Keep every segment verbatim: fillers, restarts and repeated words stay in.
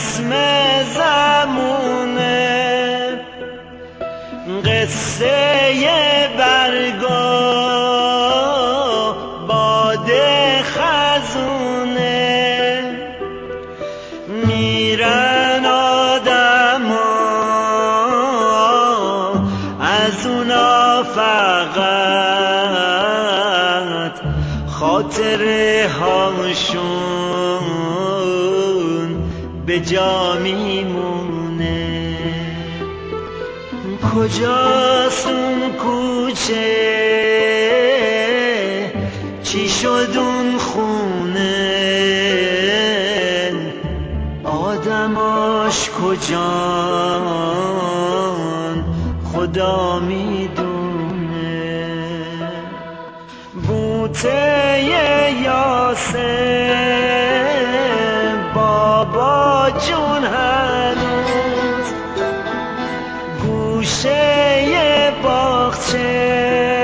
رسم زمونه، قصه برگا باد خزونه، میرن آدما از اونا فقط خاطره هاشون به جا میمونه. کجاست اون کوچه، چی شد اون خونه، آدماش کجان خدا میدونه. بوته یاسه بابا جون هنوز گوشه باغچه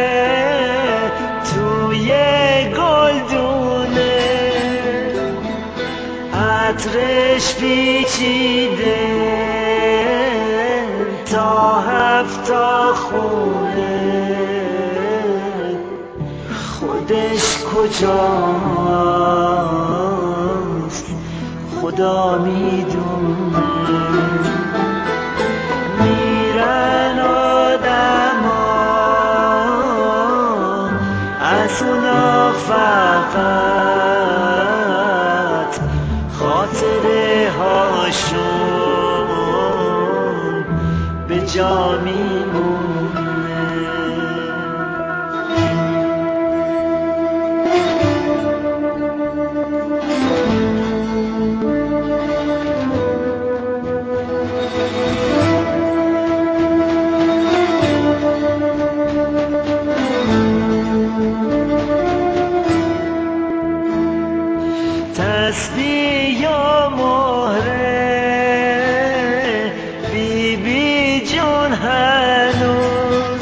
توی گلدونه، عطرش پیچیده تا هفتا خونه، خودش کجاست خدا میدونه. میرن آدما از اونا فقط خاطره هاشون به جا میمونه. تسبیح و مهره بی بی جون هنوز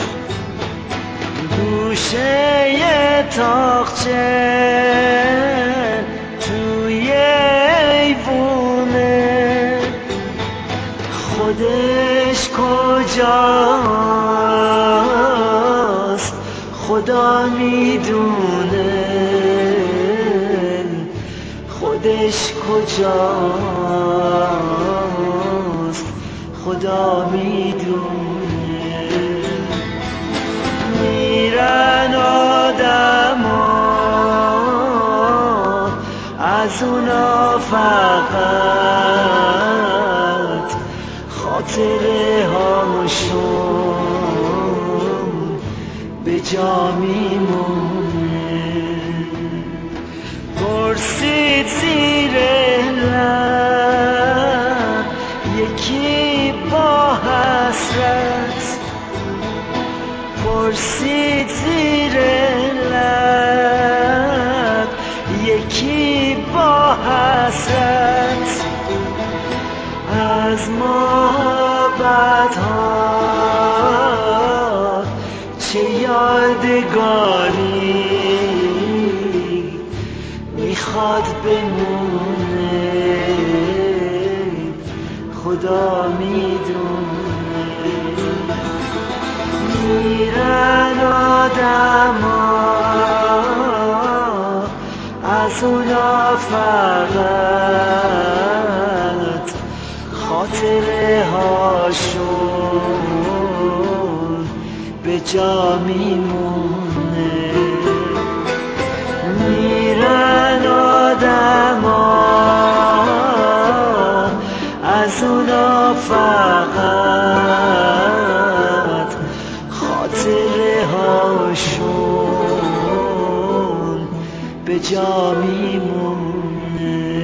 گوشه تاقچه توی ایوونه، خودش کجاست خدا میدونه، خودش کجاست خدا میدونه. میرن آدما از اونا فقط خاطره هاشون به جا میمونه. پرسید زیر لب یکی با حسرت، پرسید زیر لب یکی با حسرت، از محبت ها چه یادگاری میخواد بمونه، خدا میدونه. میرن آدما از اونا فقط خاطره هاشون به جا میمونه. میرن آدما از اونا فقط خاطره هاشون به جا میمونه.